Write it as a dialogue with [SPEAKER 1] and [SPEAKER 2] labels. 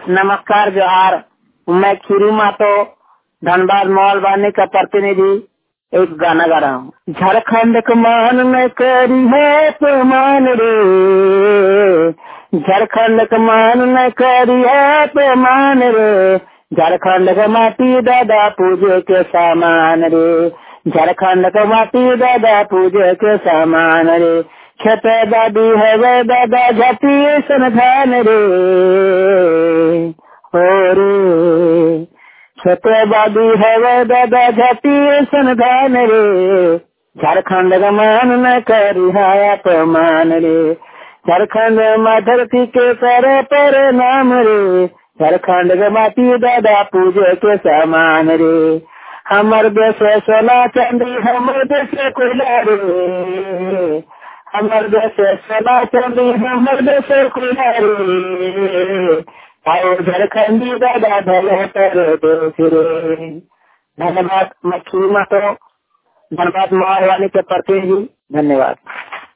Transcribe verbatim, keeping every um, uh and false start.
[SPEAKER 1] नमस्कार जोहार। मैं खीरू मातो धनबाद मॉल वाले का प्रतिनिधि एक गाना गा रहा हूँ। झारखंड का मान में करी है प्रमाण रे, झारखंड का मान में करी है प्रमाण रे, झारखंड का माटी दादा पूजे के सामान रे, झारखंड का माटी दादा पूजे के सामान रे, खेत दादी है वे दादा झटी संधान रे, हो रे खेत दादी है वे दादा झटी संधान रे, झारखंड का मान न करी है अपमान रे, झारखंड में धरती के सर पर नाम रे, झारखंड का माटी दादा पूजे के सामान रे, हमर देश सोना चांदी हमर देश कोयला रे, हमर देश सोना चांदी हमर देश कोयला रे, आओ झारखंडी दादा भले कर देश रे। धन्यवाद। मैं खीरू मातो धनबाद मॉल वाले के प्रतिनिधि। धन्यवाद।